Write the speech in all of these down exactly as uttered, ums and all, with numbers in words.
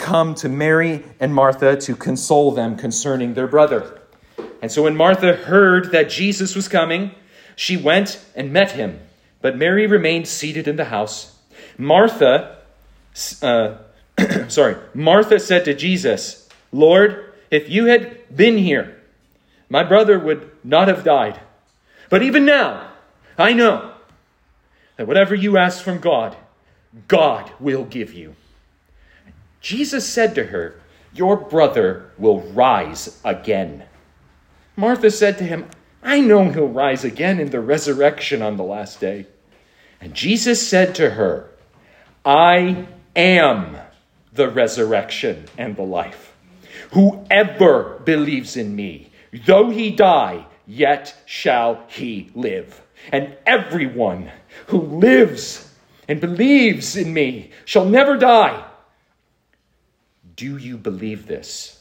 come to Mary and Martha to console them concerning their brother. And so when Martha heard that Jesus was coming, she went and met him. But Mary remained seated in the house. Martha, uh, sorry, Martha said to Jesus, Lord, if you had been here, my brother would not have died. But even now, I know that whatever you ask from God, God will give you. Jesus said to her, your brother will rise again. Martha said to him, I know he'll rise again in the resurrection on the last day. And Jesus said to her, I am the resurrection and the life. Whoever believes in me, though he die, yet shall he live. And everyone who lives and believes in me shall never die. Do you believe this?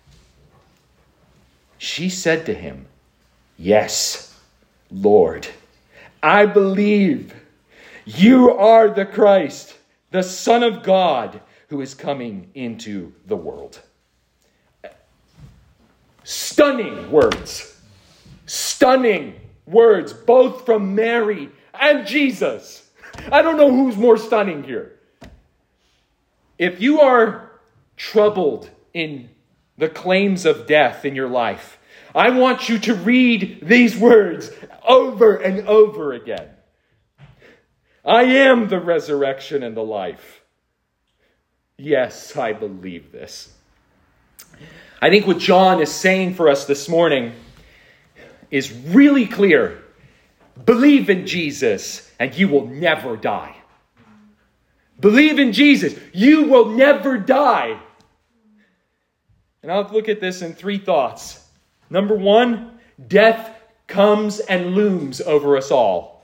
She said to him, yes, Lord, I believe you are the Christ, the Son of God, who is coming into the world. Stunning words. Stunning words, both from Mary and Jesus. I don't know who's more stunning here. If you are troubled in the claims of death in your life, I want you to read these words over and over again. I am the resurrection and the life. Yes, I believe this. I think what John is saying for us this morning is really clear. Believe in Jesus and you will never die. Believe in Jesus. You will never die. And I'll look at this in three thoughts. Number one, death comes and looms over us all.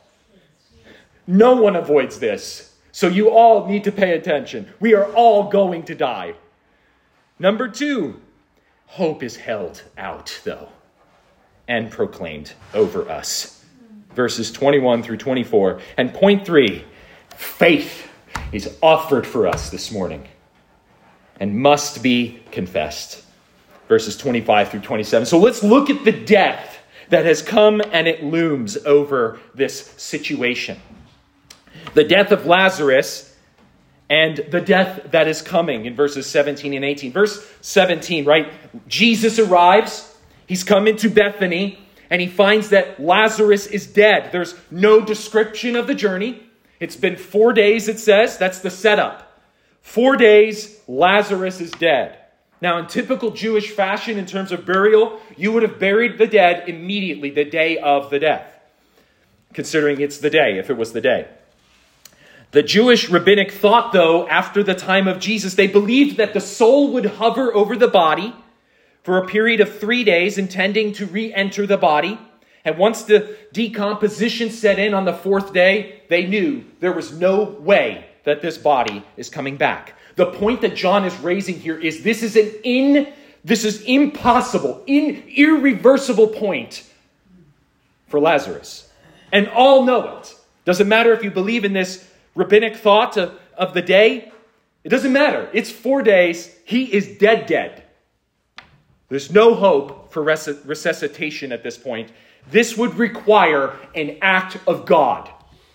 No one avoids this. So you all need to pay attention. We are all going to die. Number two, hope is held out, though, and proclaimed over us. Verses twenty-one through twenty-four. And point three, faith is offered for us this morning and must be confessed. Verses twenty-five through twenty-seven. So let's look at the death that has come and it looms over this situation. The death of Lazarus and the death that is coming in verses seventeen and eighteen. Verse seventeen, right? Jesus arrives. He's come into Bethany and he finds that Lazarus is dead. There's no description of the journey. It's been four days, it says. That's the setup. Four days, Lazarus is dead. Now, in typical Jewish fashion, in terms of burial, you would have buried the dead immediately, the day of the death, considering it's the day, if it was the day. The Jewish rabbinic thought, though, after the time of Jesus, they believed that the soul would hover over the body for a period of three days, intending to re-enter the body. And once the decomposition set in on the fourth day, they knew there was no way that this body is coming back. The point that John is raising here is this is an in, this is impossible, in, irreversible point for Lazarus. And all know it. Doesn't matter if you believe in this rabbinic thought of, of the day. It doesn't matter. It's four days. He is dead, dead. There's no hope for res- resuscitation at this point. This would require an act of God.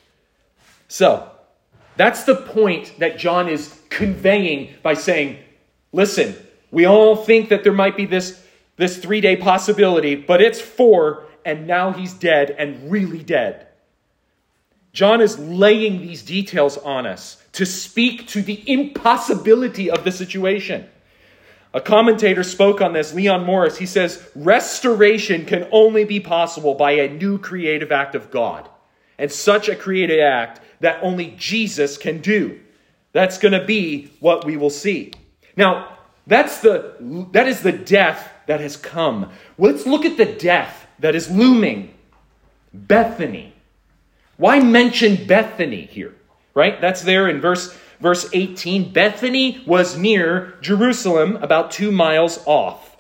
So, that's the point that John is conveying by saying, listen, we all think that there might be this, this three-day possibility, but it's four, and now he's dead and really dead. John is laying these details on us to speak to the impossibility of the situation. A commentator spoke on this, Leon Morris. He says, restoration can only be possible by a new creative act of God. And such a creative act that only Jesus can do. That's going to be what we will see. Now, that's the that is the death that has come. Let's look at the death that is looming. Bethany. Why mention Bethany here? Right? That's there in verse, verse eighteen. Bethany was near Jerusalem, about two miles off.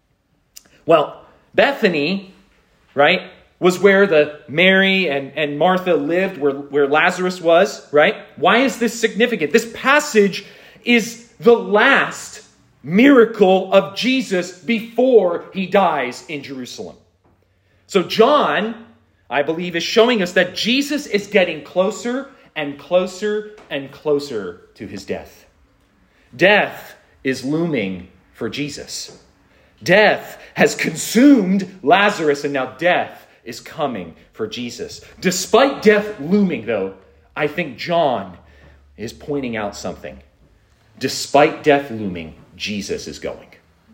Well, Bethany, right, was where the Mary and, and Martha lived, where, where Lazarus was, right? Why is this significant? This passage is the last miracle of Jesus before he dies in Jerusalem. So John, I believe, is showing us that Jesus is getting closer and closer and closer to his death. Death is looming for Jesus. Death has consumed Lazarus, and now death is coming for Jesus. Despite death looming, though, I think John is pointing out something. Despite death looming, Jesus is going.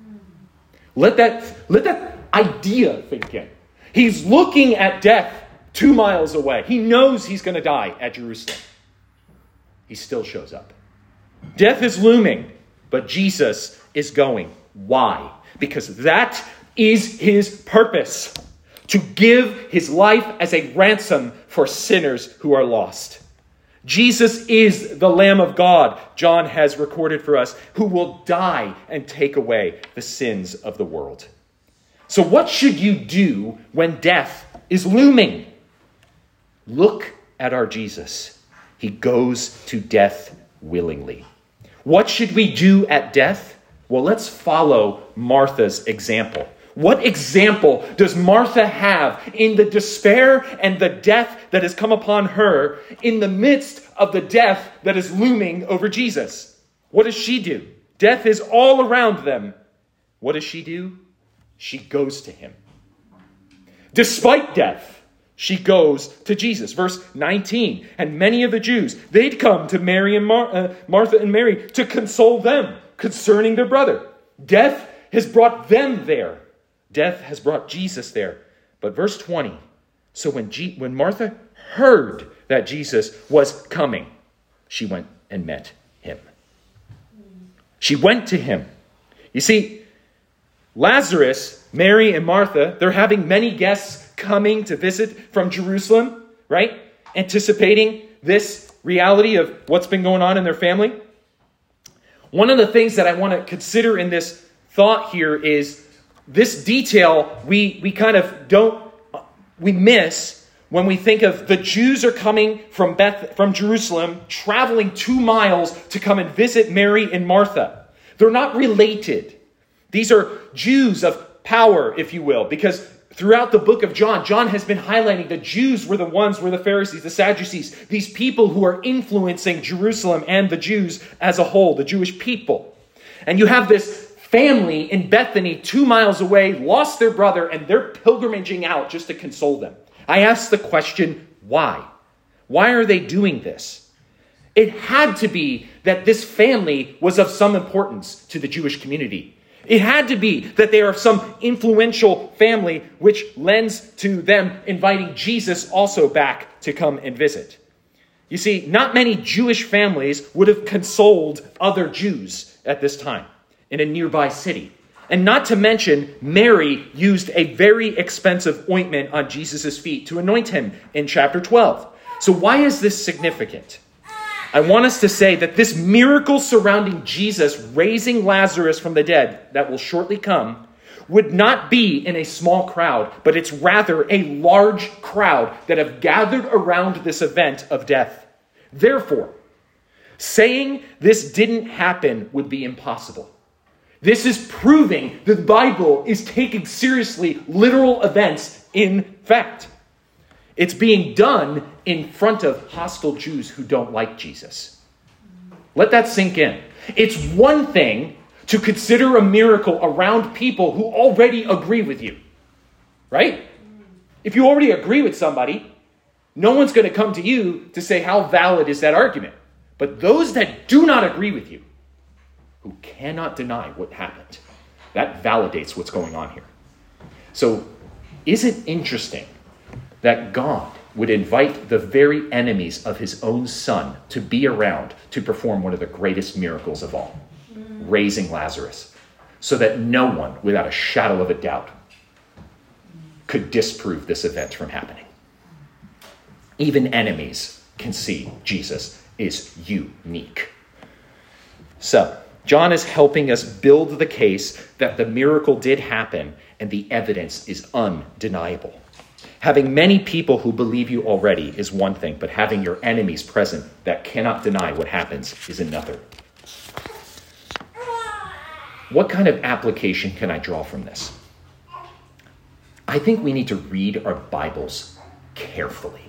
Let that, let that idea sink in. He's looking at death two miles away. He knows he's going to die at Jerusalem. He still shows up. Death is looming, but Jesus is going. Why? Because that is his purpose, to give his life as a ransom for sinners who are lost. Jesus is the Lamb of God, John has recorded for us, who will die and take away the sins of the world. So what should you do when death is looming? Look at our Jesus. He goes to death willingly. What should we do at death? Well, let's follow Martha's example. What example does Martha have in the despair and the death that has come upon her in the midst of the death that is looming over Jesus? What does she do? Death is all around them. What does she do? She goes to him. Despite death, she goes to Jesus. Verse nineteen, and many of the Jews, they'd come to Mary and Mar- uh, Martha and Mary to console them concerning their brother. Death has brought them there. Death has brought Jesus there. But verse twenty, so when, G- when Martha heard that Jesus was coming, she went and met him. She went to him. You see, Lazarus, Mary, and Martha, they're having many guests coming to visit from Jerusalem, right? Anticipating this reality of what's been going on in their family. One of the things that I want to consider in this thought here is this detail we, we kind of don't, we miss when we think of the Jews are coming from Beth, from Jerusalem, traveling two miles to come and visit Mary and Martha. They're not related. These are Jews of power, if you will, because throughout the book of John, John has been highlighting the Jews were the ones, were the Pharisees, the Sadducees, these people who are influencing Jerusalem and the Jews as a whole, the Jewish people. And you have this family in Bethany, two miles away, lost their brother, and they're pilgrimaging out just to console them. I ask the question, why? Why are they doing this? It had to be that this family was of some importance to the Jewish community. It had to be that they are some influential family, which lends to them inviting Jesus also back to come and visit. You see, not many Jewish families would have consoled other Jews at this time in a nearby city. And not to mention, Mary used a very expensive ointment on Jesus' feet to anoint him in chapter twelve. So why is this significant? I want us to say that this miracle surrounding Jesus raising Lazarus from the dead that will shortly come would not be in a small crowd, but it's rather a large crowd that have gathered around this event of death. Therefore, saying this didn't happen would be impossible. This is proving that the Bible is taking seriously literal events in fact. It's being done in front of hostile Jews who don't like Jesus. Let that sink in. It's one thing to consider a miracle around people who already agree with you, right? If you already agree with somebody, no one's going to come to you to say how valid is that argument. But those that do not agree with you, who cannot deny what happened, that validates what's going on here. So, is it interesting that God would invite the very enemies of his own son to be around to perform one of the greatest miracles of all, mm. raising Lazarus, so that no one, without a shadow of a doubt, could disprove this event from happening? Even enemies can see Jesus is unique. So, John is helping us build the case that the miracle did happen and the evidence is undeniable. Having many people who believe you already is one thing, but having your enemies present that cannot deny what happens is another. What kind of application can I draw from this? I think we need to read our Bibles carefully.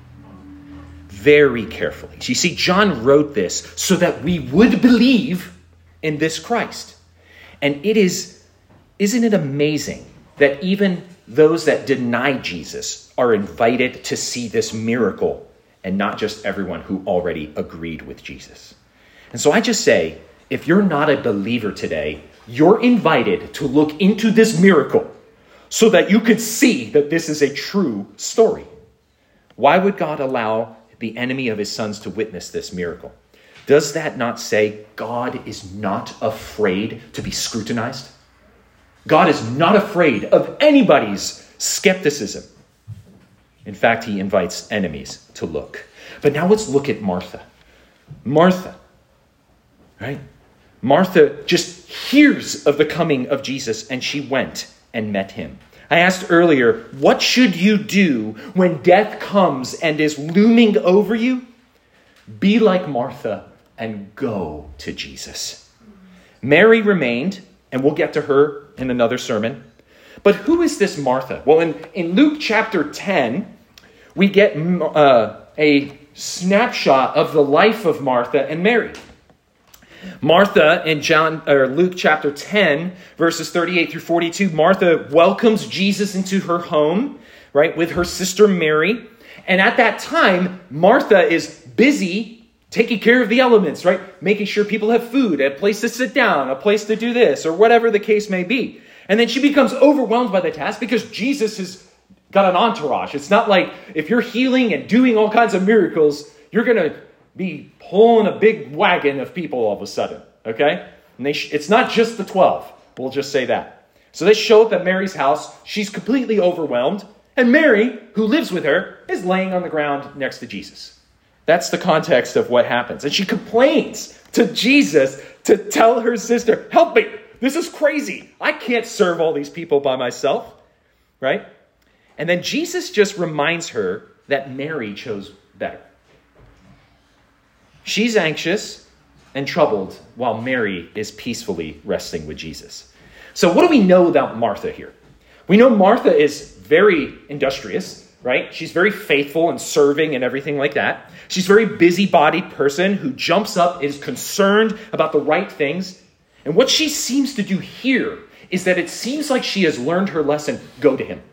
Very carefully. You see, John wrote this so that we would believe in this Christ. And it is, isn't it amazing that even those that deny Jesus are invited to see this miracle and not just everyone who already agreed with Jesus? And so I just say, if you're not a believer today, you're invited to look into this miracle so that you could see that this is a true story. Why would God allow the enemy of his sons to witness this miracle? Does that not say God is not afraid to be scrutinized? God is not afraid of anybody's skepticism. In fact, he invites enemies to look. But now let's look at Martha. Martha, right? Martha just hears of the coming of Jesus, and she went and met him. I asked earlier, what should you do when death comes and is looming over you? Be like Martha and go to Jesus. Mary remained, and we'll get to her in another sermon. But who is this Martha? Well, in, in Luke chapter ten, we get uh, a snapshot of the life of Martha and Mary. Martha in John or Luke chapter ten, verses thirty-eight through forty-two, Martha welcomes Jesus into her home, right, with her sister Mary. And at that time, Martha is busy taking care of the elements, right? Making sure people have food, a place to sit down, a place to do this, or whatever the case may be. And then she becomes overwhelmed by the task because Jesus has got an entourage. It's not like if you're healing and doing all kinds of miracles, you're going to be pulling a big wagon of people all of a sudden, okay? And they sh- it's not just the twelve. We'll just say that. So they show up at Mary's house. She's completely overwhelmed. And Mary, who lives with her, is laying on the ground next to Jesus. That's the context of what happens. And she complains to Jesus to tell her sister, help me. This is crazy. I can't serve all these people by myself, right? And then Jesus just reminds her that Mary chose better. She's anxious and troubled while Mary is peacefully resting with Jesus. So what do we know about Martha here? We know Martha is very industrious, right? She's very faithful and serving and everything like that. She's a very busybodied person who jumps up, is concerned about the right things. And what she seems to do here is that it seems like she has learned her lesson. Go to him.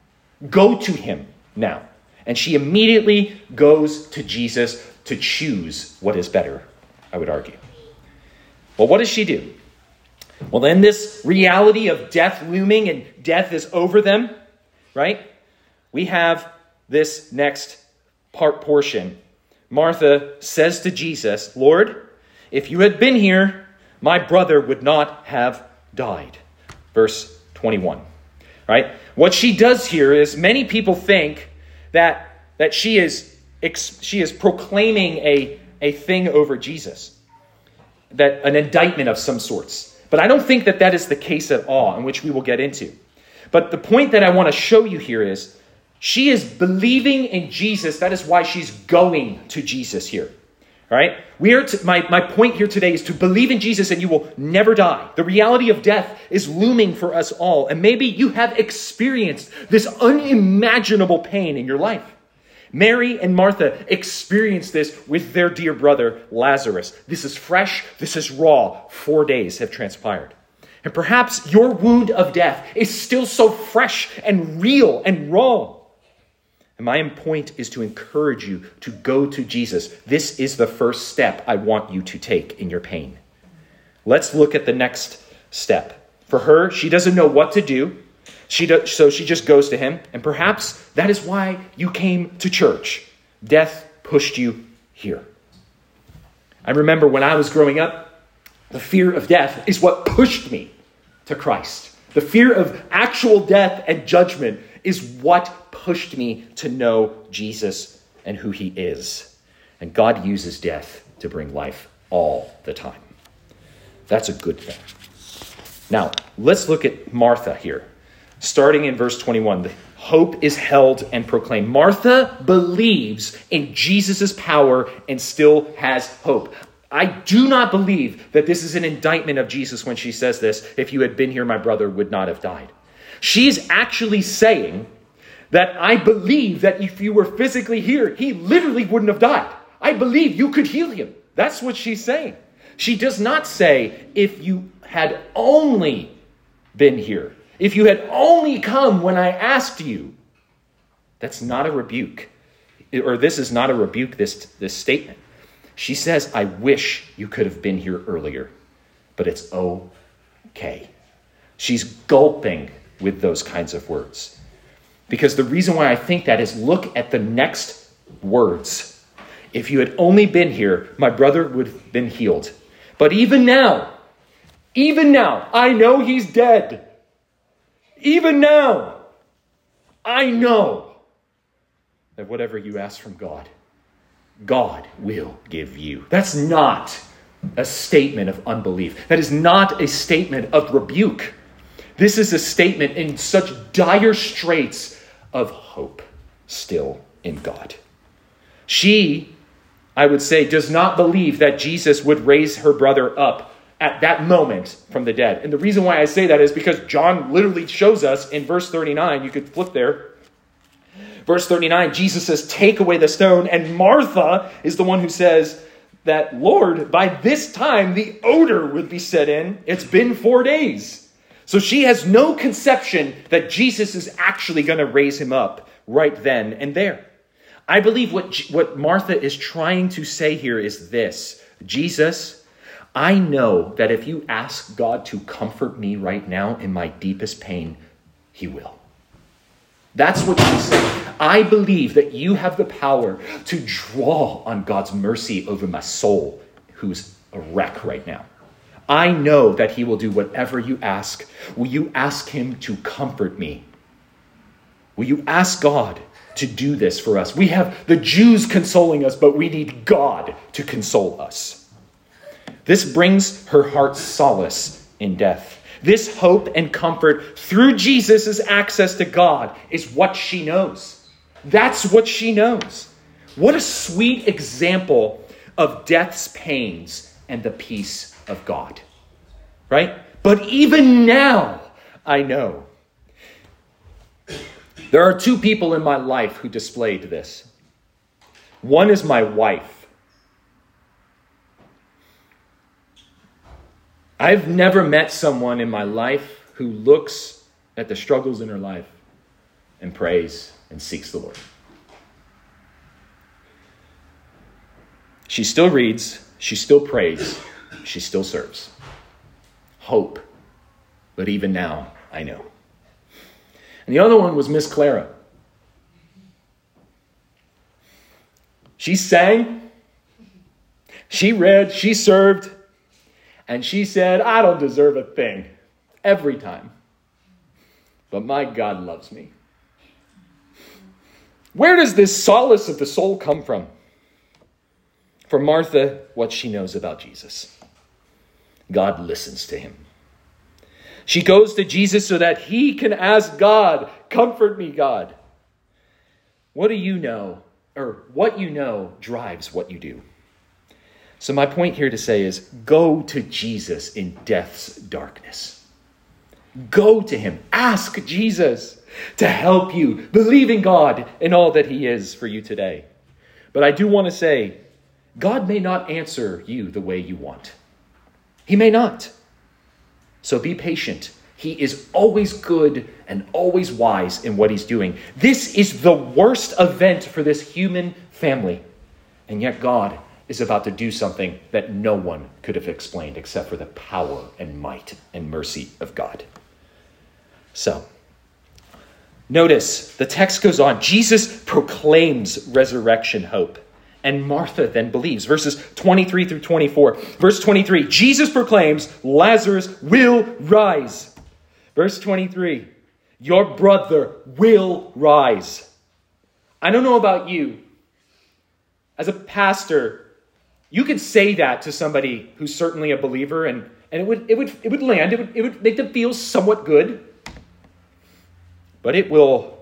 Go to him now. And she immediately goes to Jesus to choose what is better, I would argue. Well, what does she do? Well, then this reality of death looming and death is over them, right? We have this next part portion. Martha says to Jesus, Lord, if you had been here, my brother would not have died. Verse twenty-one, right? What she does here is many people think that, that she is she is proclaiming a, a thing over Jesus, that an indictment of some sorts. But I don't think that that is the case at all, in which we will get into. But the point that I want to show you here is she is believing in Jesus. That is why she's going to Jesus here. All right? We are to, my, my point here today is to believe in Jesus and you will never die. The reality of death is looming for us all. And maybe you have experienced this unimaginable pain in your life. Mary and Martha experienced this with their dear brother, Lazarus. This is fresh. This is raw. Four days have transpired. And perhaps your wound of death is still so fresh and real and raw. And my point is to encourage you to go to Jesus. This is the first step I want you to take in your pain. Let's look at the next step. For her, she doesn't know what to do. She does, so she just goes to him. And perhaps that is why you came to church. Death pushed you here. I remember when I was growing up, the fear of death is what pushed me to Christ. The fear of actual death and judgment is what pushed me to know Jesus and who he is. And God uses death to bring life all the time. That's a good thing. Now, let's look at Martha here. Starting in verse twenty-one, the hope is held and proclaimed. Martha believes in Jesus' power and still has hope. I do not believe that this is an indictment of Jesus when she says this. If you had been here, my brother would not have died. She's actually saying that I believe that if you were physically here, he literally wouldn't have died. I believe you could heal him. That's what she's saying. She does not say, if you had only been here, if you had only come when I asked you. That's not a rebuke. Or this is not a rebuke, this, this statement. She says, I wish you could have been here earlier, but it's okay. She's gulping with those kinds of words. Because the reason why I think that is, look at the next words. If you had only been here, my brother would have been healed. But even now, even now, I know he's dead. Even now, I know that whatever you ask from God, God will give you. That's not a statement of unbelief. That is not a statement of rebuke. This is a statement in such dire straits of hope still in God. She, I would say, does not believe that Jesus would raise her brother up at that moment from the dead. And the reason why I say that is because John literally shows us in verse thirty-nine. You could flip there. Verse thirty-nine, Jesus says, take away the stone. And Martha is the one who says that, Lord, by this time the odor would be set in. It's been four days. So she has no conception that Jesus is actually going to raise him up right then and there. I believe what, what Martha is trying to say here is this. Jesus, I know that if you ask God to comfort me right now in my deepest pain, he will. That's what she's saying. I believe that you have the power to draw on God's mercy over my soul, who's a wreck right now. I know that he will do whatever you ask. Will you ask him to comfort me? Will you ask God to do this for us? We have the Jews consoling us, but we need God to console us. This brings her heart solace in death. This hope and comfort through Jesus' access to God is what she knows. That's what she knows. What a sweet example of death's pains and the peace of God. Right? But even now, I know. There are two people in my life who displayed this. One is my wife. I've never met someone in my life who looks at the struggles in her life and prays and seeks the Lord. She still reads, she still prays, she still serves. Hope. But even now, I know. And the other one was Miss Clara. She sang, she read, she served, and she said, I don't deserve a thing every time. But my God loves me. Where does this solace of the soul come from? For Martha, what she knows about Jesus. God listens to him. She goes to Jesus so that he can ask God, comfort me, God. What do you know, or what you know drives what you do. So my point here to say is, go to Jesus in death's darkness. Go to him. Ask Jesus to help you. Believe in God and all that he is for you today. But I do want to say, God may not answer you the way you want. He may not. So be patient. He is always good and always wise in what he's doing. This is the worst event for this human family. And yet God is about to do something that no one could have explained except for the power and might and mercy of God. So, notice the text goes on. Jesus proclaims resurrection hope. And Martha then believes. Verses twenty-three through twenty-four. Verse twenty-three, Jesus proclaims, Lazarus will rise. Verse twenty-three, your brother will rise. I don't know about you. As a pastor, you could say that to somebody who's certainly a believer, and, and it would it would it would land, it would it would make them feel somewhat good. But it will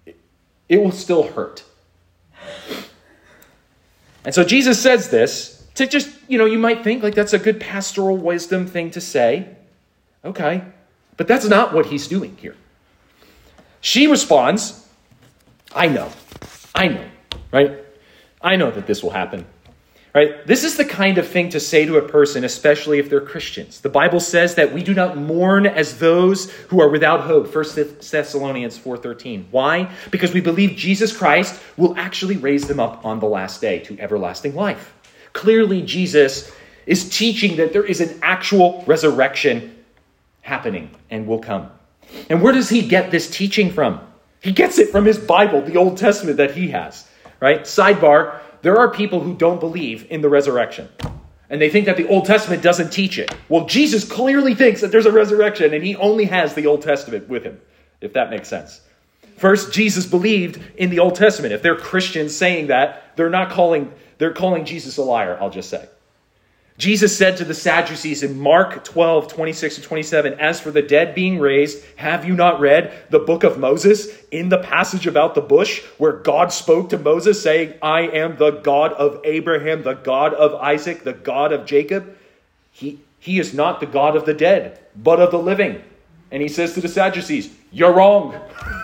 it will still hurt. And so Jesus says this, To just, you know, you might think like that's a good pastoral wisdom thing to say. Okay. But that's not what he's doing here. She responds, I know. I know. Right? I know that this will happen. Right? This is the kind of thing to say to a person, especially if they're Christians. The Bible says that we do not mourn as those who are without hope. First Thessalonians four thirteen. Why? Because we believe Jesus Christ will actually raise them up on the last day to everlasting life. Clearly, Jesus is teaching that there is an actual resurrection happening and will come. And where does he get this teaching from? He gets it from his Bible, the Old Testament that he has. Right? Sidebar. There are people who don't believe in the resurrection. And they think that the Old Testament doesn't teach it. Well, Jesus clearly thinks that there's a resurrection, and he only has the Old Testament with him, if that makes sense. First, Jesus believed in the Old Testament. If they're Christians saying that, they're not calling, they're calling Jesus a liar, I'll just say. Jesus said to the Sadducees in Mark twelve, twenty-six to twenty-seven, as for the dead being raised, have you not read the book of Moses in the passage about the bush where God spoke to Moses saying, I am the God of Abraham, the God of Isaac, the God of Jacob. He, he is not the God of the dead, but of the living. And he says to the Sadducees, you're wrong.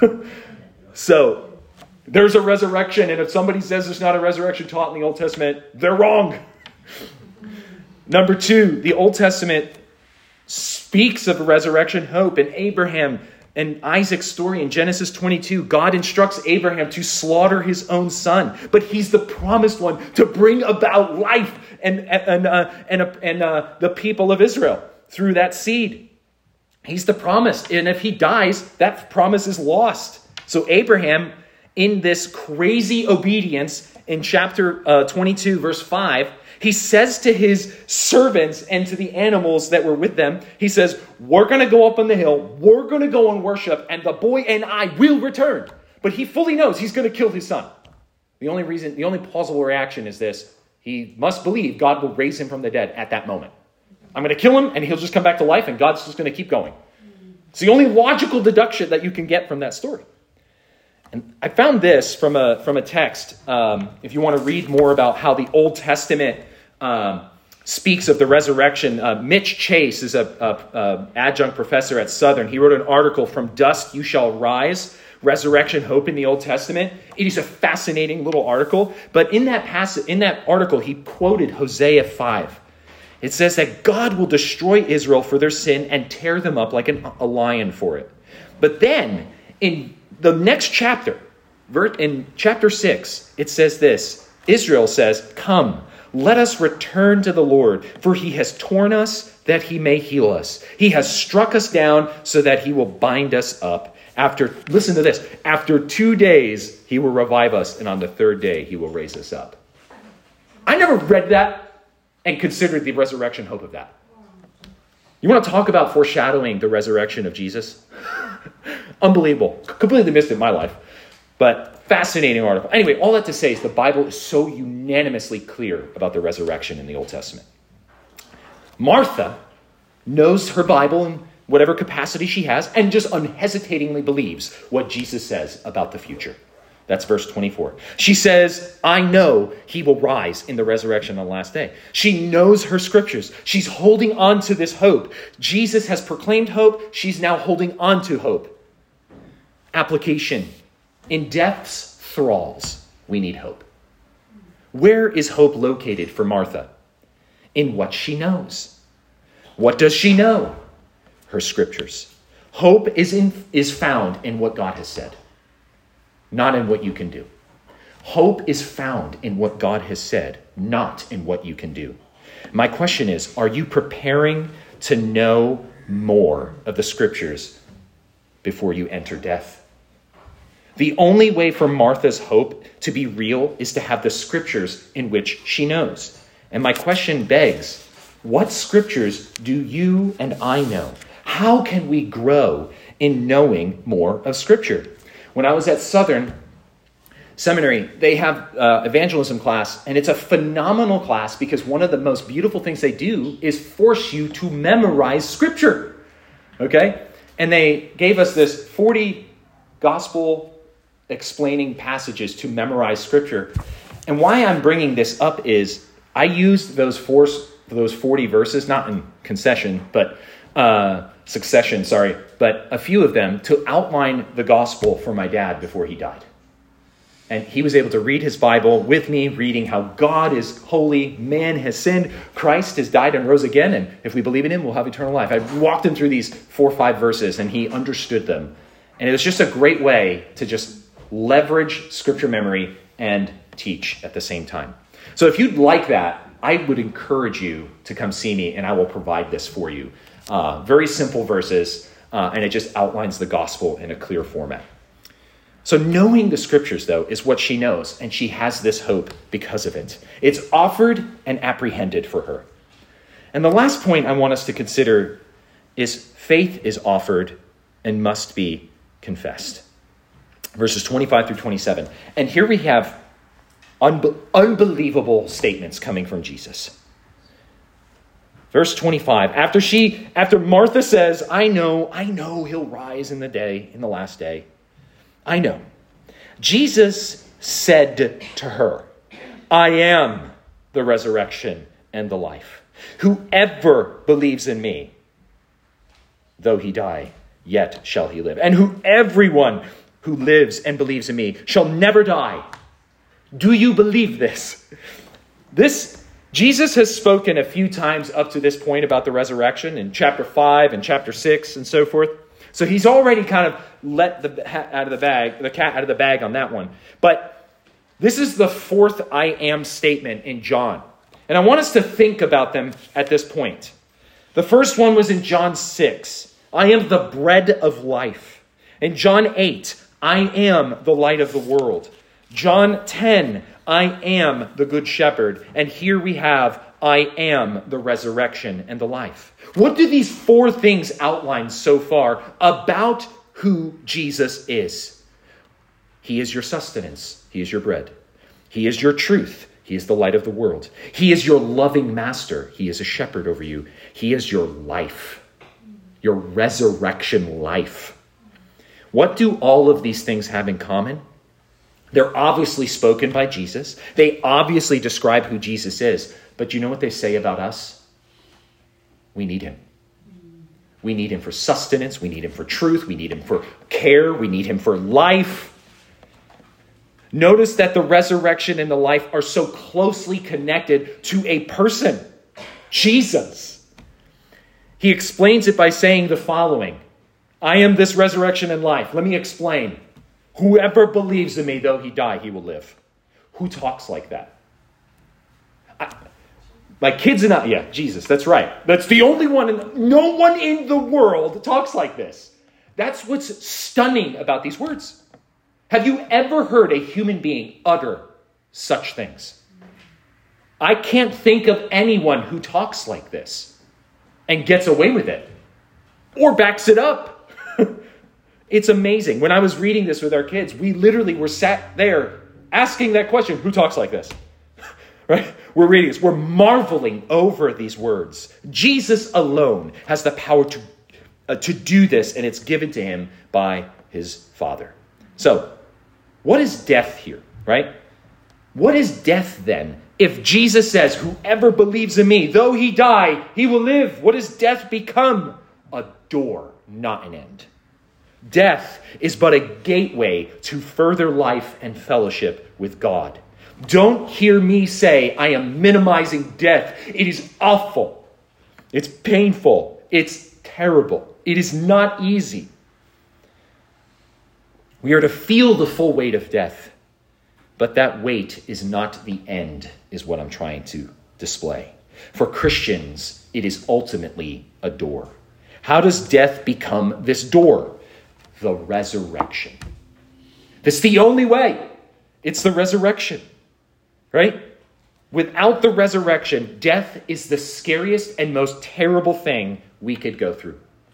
So there's a resurrection. And if somebody says there's not a resurrection taught in the Old Testament, they're wrong. Number two, the Old Testament speaks of a resurrection hope. In Abraham and Isaac's story in Genesis twenty-two, God instructs Abraham to slaughter his own son. But he's the promised one to bring about life and, and, uh, and, uh, and uh, the people of Israel through that seed. He's the promised. And if he dies, that promise is lost. So Abraham, in this crazy obedience in chapter uh, twenty-two, verse five, he says to his servants and to the animals that were with them, he says, we're going to go up on the hill, we're going to go and worship, and the boy and I will return. But he fully knows he's going to kill his son. The only reason, the only plausible reaction is this: he must believe God will raise him from the dead at that moment. I'm going to kill him, and he'll just come back to life, and God's just going to keep going. It's the only logical deduction that you can get from that story. And I found this from a from a text. Um, if you want to read more about how the Old Testament um, speaks of the resurrection, uh, Mitch Chase is a, a, a adjunct professor at Southern. He wrote an article, "From Dust You Shall Rise: Resurrection Hope in the Old Testament." It is a fascinating little article. But in that passage, in that article, he quoted Hosea five. It says that God will destroy Israel for their sin and tear them up like an, a lion for it. But then in the next chapter, in chapter six, it says this. Israel says, "Come, let us return to the Lord, for he has torn us that he may heal us. He has struck us down so that he will bind us up. After, listen to this, after two days, he will revive us, and on the third day, he will raise us up." I never read that and considered the resurrection hope of that. You want to talk about foreshadowing the resurrection of Jesus? Unbelievable. Completely missed it in my life. But fascinating article. Anyway, all that to say is the Bible is so unanimously clear about the resurrection in the Old Testament. Martha knows her Bible in whatever capacity she has and just unhesitatingly believes what Jesus says about the future. That's verse twenty-four. She says, "I know he will rise in the resurrection on the last day." She knows her scriptures. She's holding on to this hope. Jesus has proclaimed hope. She's now holding on to hope. Application. In death's thralls, we need hope. Where is hope located for Martha? In what she knows. What does she know? Her scriptures. Hope is in, is found in what God has said, not in what you can do. Hope is found in what God has said, not in what you can do. My question is, are you preparing to know more of the scriptures before you enter death? The only way for Martha's hope to be real is to have the scriptures in which she knows. And my question begs, what scriptures do you and I know? How can we grow in knowing more of scripture? When I was at Southern Seminary, they have uh, evangelism class, and it's a phenomenal class because one of the most beautiful things they do is force you to memorize scripture. Okay? And they gave us this forty gospel explaining passages to memorize scripture. And why I'm bringing this up is I used those four, those forty verses, not in concession, but uh, succession, sorry, but a few of them to outline the gospel for my dad before he died. And he was able to read his Bible with me, reading how God is holy, man has sinned, Christ has died and rose again, and if we believe in him, we'll have eternal life. I walked him through these four or five verses, and he understood them. And it was just a great way to just leverage scripture memory and teach at the same time. So if you'd like that, I would encourage you to come see me, and I will provide this for you. Uh, very simple verses, uh, and it just outlines the gospel in a clear format. So knowing the scriptures, though, is what she knows, and she has this hope because of it. It's offered and apprehended for her. And the last point I want us to consider is faith is offered and must be confessed. Verses twenty-five through twenty-seven. And here we have unbe- unbelievable statements coming from Jesus. Verse twenty-five, after she, after Martha says, I know, I know he'll rise in the day, in the last day. I know. Jesus said to her, I am the resurrection and the life. Whoever believes in me, though he die, yet shall he live. And who everyone who lives and believes in me shall never die. Do you believe this? This Jesus has spoken a few times up to this point about the resurrection in chapter five and chapter six and so forth. So he's already kind of let the hat out of the bag, the cat out of the bag on that one. But this is the fourth I am statement in John. And I want us to think about them at this point. The first one was in John six. I am the bread of life. In John eight, I am the light of the world. John ten, I am the good shepherd. And here we have, I am the resurrection and the life. What do these four things outline so far about who Jesus is? He is your sustenance. He is your bread. He is your truth. He is the light of the world. He is your loving master. He is a shepherd over you. He is your life, your resurrection life. What do all of these things have in common? They're obviously spoken by Jesus. They obviously describe who Jesus is. But you know what they say about us? We need him. We need him for sustenance. We need him for truth. We need him for care. We need him for life. Notice that the resurrection and the life are so closely connected to a person, Jesus. He explains it by saying the following. I am this resurrection and life. Let me explain. Whoever believes in me, though he die, he will live. Who talks like that? I, my kids and I, yeah, Jesus, that's right. That's the only one, in, no one in the world talks like this. That's what's stunning about these words. Have you ever heard a human being utter such things? I can't think of anyone who talks like this and gets away with it or backs it up. It's amazing. When I was reading this with our kids, we literally were sat there asking that question, who talks like this? Right? We're reading this. We're marveling over these words. Jesus alone has the power to, uh, to do this, and it's given to him by his Father. So, what is death here, right? What is death then? If Jesus says, whoever believes in me, though he die, he will live. What does death become? A door, not an end. Death is but a gateway to further life and fellowship with God. Don't hear me say I am minimizing death. It is awful. It's painful. It's terrible. It is not easy. We are to feel the full weight of death, but that weight is not the end, is what I'm trying to display. For Christians, it is ultimately a door. How does death become this door? The resurrection. That's the only way. It's the resurrection, right? Without the resurrection, death is the scariest and most terrible thing we could go through.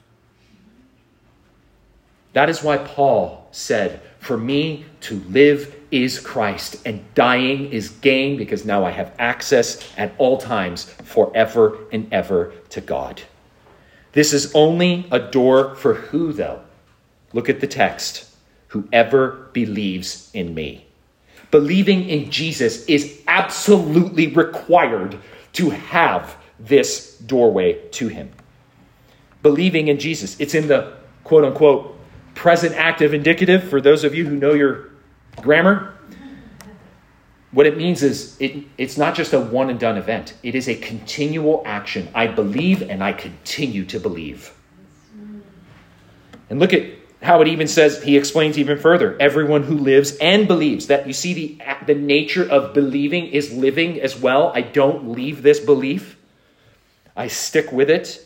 That is why Paul said, for me to live is Christ, and dying is gain, because now I have access at all times forever and ever to God. This is only a door for who, though? Look at the text. Whoever believes in me. Believing in Jesus is absolutely required to have this doorway to him. Believing in Jesus. It's in the quote unquote present active indicative for those of you who know your grammar. What it means is it, it's not just a one and done event. It is a continual action. I believe and I continue to believe. And look at how it even says, he explains even further, everyone who lives and believes. That you see the, the nature of believing is living as well. I don't leave this belief. I stick with it.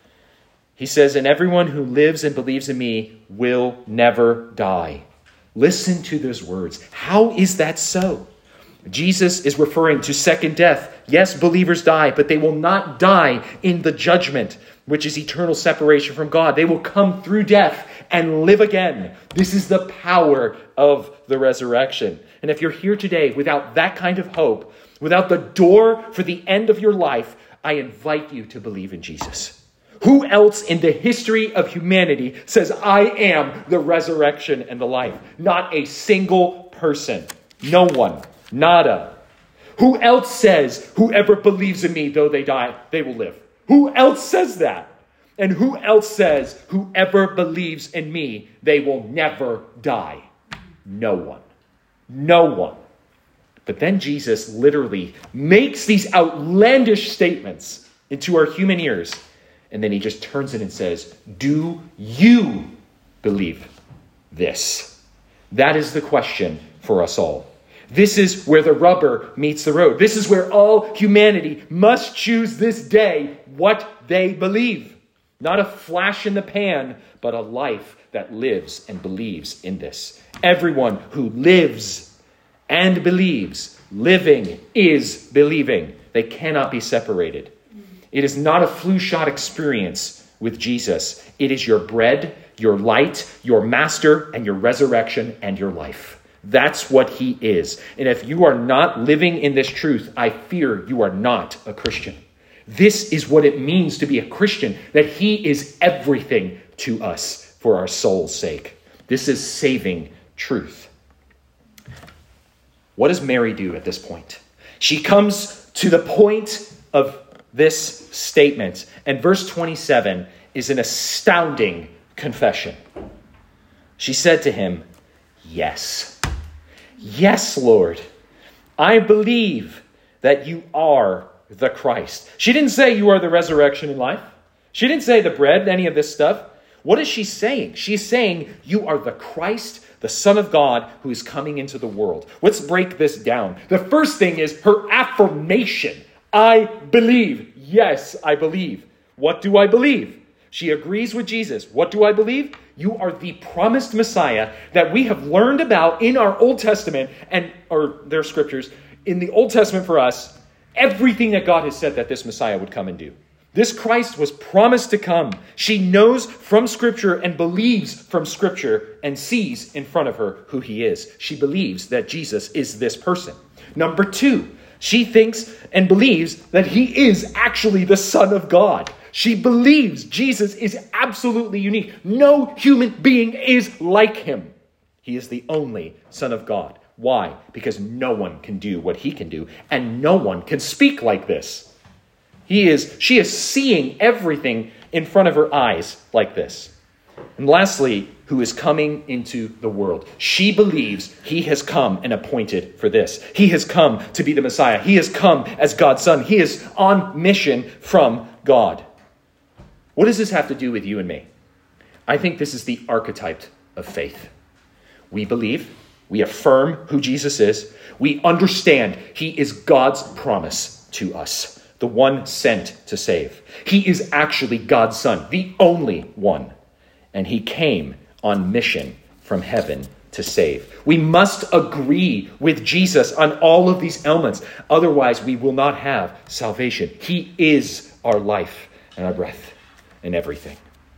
He says, and everyone who lives and believes in me will never die. Listen to those words. How is that so? Jesus is referring to second death. Yes, believers die, but they will not die in the judgment, which is eternal separation from God. They will come through death and live again. This is the power of the resurrection. And if you're here today without that kind of hope, without the door for the end of your life, I invite you to believe in Jesus. Who else in the history of humanity says, I am the resurrection and the life? Not a single person. No one. Nada. Who else says, whoever believes in me, though they die, they will live? Who else says that? And who else says, whoever believes in me, they will never die? No one. No one. But then Jesus literally makes these outlandish statements into our human ears. And then he just turns it and says, do you believe this? That is the question for us all. This is where the rubber meets the road. This is where all humanity must choose this day what they believe. Not a flash in the pan, but a life that lives and believes in this. Everyone who lives and believes, living is believing. They cannot be separated. It is not a flu shot experience with Jesus. It is your bread, your light, your master, and your resurrection and your life. That's what he is. And if you are not living in this truth, I fear you are not a Christian. This is what it means to be a Christian, that he is everything to us for our soul's sake. This is saving truth. What does Mary do at this point? She comes to the point of this statement, and verse twenty-seven is an astounding confession. She said to him, yes. Yes, Lord, I believe that you are the Christ. She didn't say you are the resurrection and life. She didn't say the bread, any of this stuff. What is she saying? She's saying you are the Christ, the Son of God, who is coming into the world. Let's break this down. The first thing is her affirmation. I believe. Yes, I believe. What do I believe? She agrees with Jesus. What do I believe? You are the promised Messiah that we have learned about in our Old Testament and or their scriptures. In the Old Testament for us, everything that God has said that this Messiah would come and do. This Christ was promised to come. She knows from Scripture and believes from Scripture and sees in front of her who he is. She believes that Jesus is this person. Number two, she thinks and believes that he is actually the Son of God. She believes Jesus is absolutely unique. No human being is like him. He is the only Son of God. Why? Because no one can do what he can do, and no one can speak like this. He is, she is seeing everything in front of her eyes like this. And lastly, who is coming into the world. She believes he has come and appointed for this. He has come to be the Messiah. He has come as God's Son. He is on mission from God. What does this have to do with you and me? I think this is the archetype of faith. We believe, we affirm who Jesus is. We understand he is God's promise to us, the one sent to save. He is actually God's Son, the only one. And he came on mission from heaven to save. We must agree with Jesus on all of these elements. Otherwise, we will not have salvation. He is our life and our breath and everything.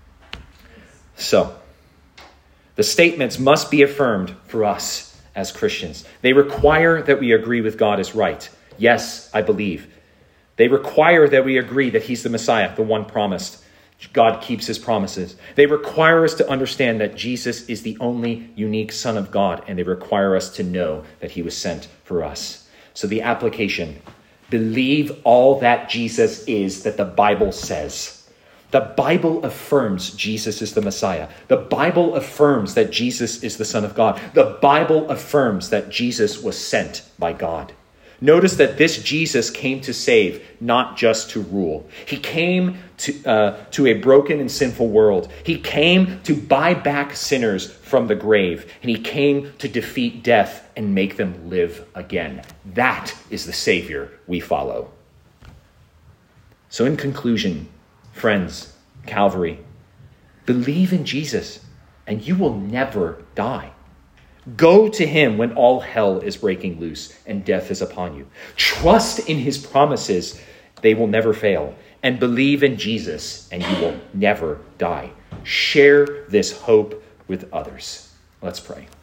So, the statements must be affirmed for us as Christians. They require that we agree with God is right. Yes, I believe. They require that we agree that he's the Messiah, the one promised. God keeps his promises. They require us to understand that Jesus is the only unique Son of God, and they require us to know that he was sent for us. So the application: believe all that Jesus is that the Bible says. The Bible affirms Jesus is the Messiah. The Bible affirms that Jesus is the Son of God. The Bible affirms that Jesus was sent by God. Notice that this Jesus came to save, not just to rule. He came to, uh, to a broken and sinful world. He came to buy back sinners from the grave. And he came to defeat death and make them live again. That is the Savior we follow. So in conclusion, friends, Calvary, believe in Jesus and you will never die. Go to him when all hell is breaking loose and death is upon you. Trust in his promises. They will never fail. And believe in Jesus and you will never die. Share this hope with others. Let's pray.